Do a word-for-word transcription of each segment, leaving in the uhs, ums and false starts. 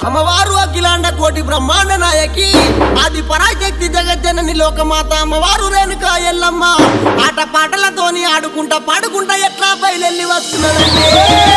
అమ్మవారు అఖిలాండ కోటి బ్రహ్మాండ నాయకి ఆది పరాశక్తి జగజ్జనని లోకమాత అమ్మవారు రేణుకా ఎల్లమ్మ ఆట పాటలతోని ఆడుకుంటా పాడుకుంటా ఎట్లా బయలెల్లి వస్తున్నదంటే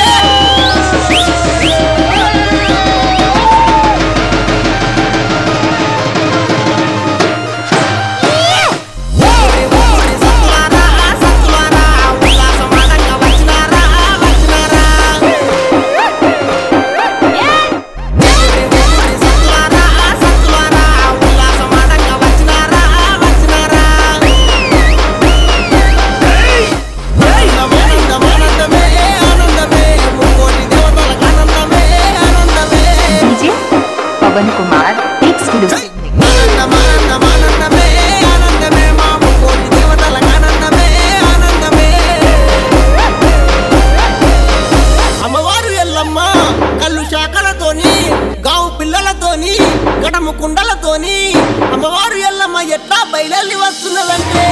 पवन कुमार exclusive అమ్మవారు ఎల్లమ్మ కళ్ళు శాఖలతోని గావు పిల్లలతోని గడము కుండలతోని అమ్మవారు ఎల్లమ్మ ఎట్లా బయలెల్లి వస్తున్నదంటే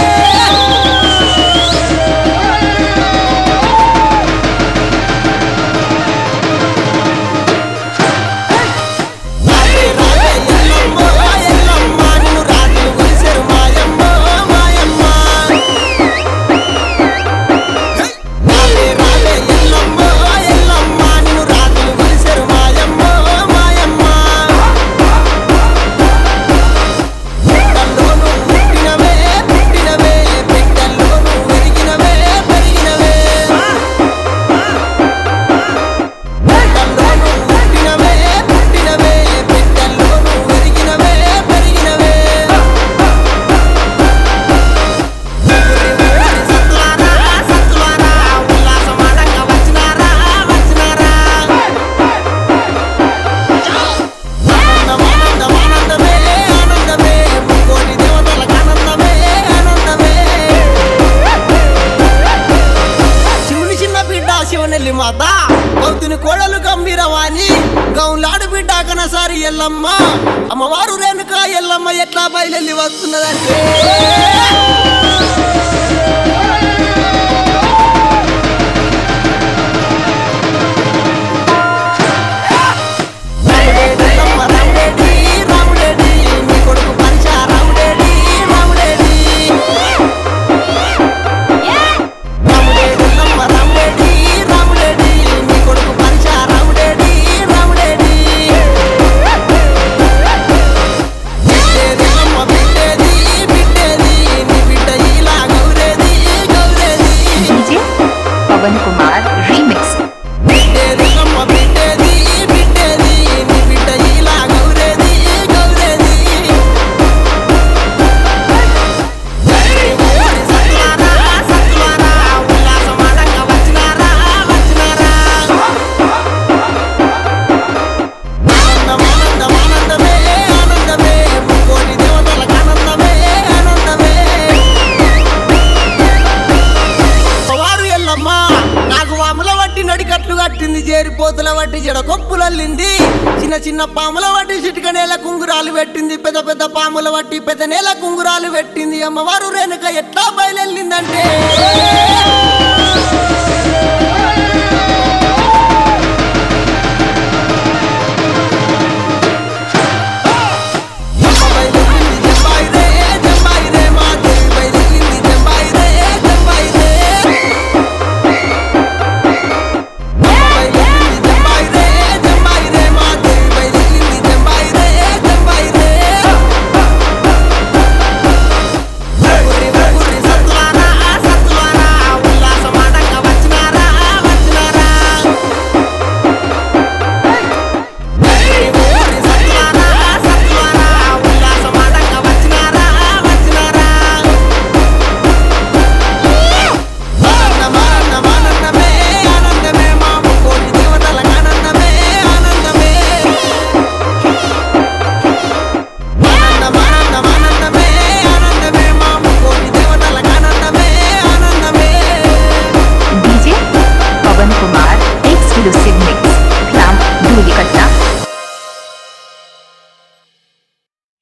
మాత కౌతుని కోడలు గంభీరవాణి గౌలాడు బిడ్డ కనసారి ఎల్లమ్మ అమ్మవారు రేణుకా ఎల్లమ్మ ఎట్లా బయలెల్లి వస్తున్నదంటే पवन कुमार remix నడికట్లు కట్టింది చేరిపోతుల వట్టి జడ కొప్పులల్లింది చిన్న చిన్న పాముల వట్టి చిటిక నేల కుంగురాలు పెట్టింది పెద్ద పెద్ద పాముల వట్టి పెద్ద నేల కుంగురాలు పెట్టింది అమ్మవారు రేణుక ఎట్లా బయలెల్లిందంటే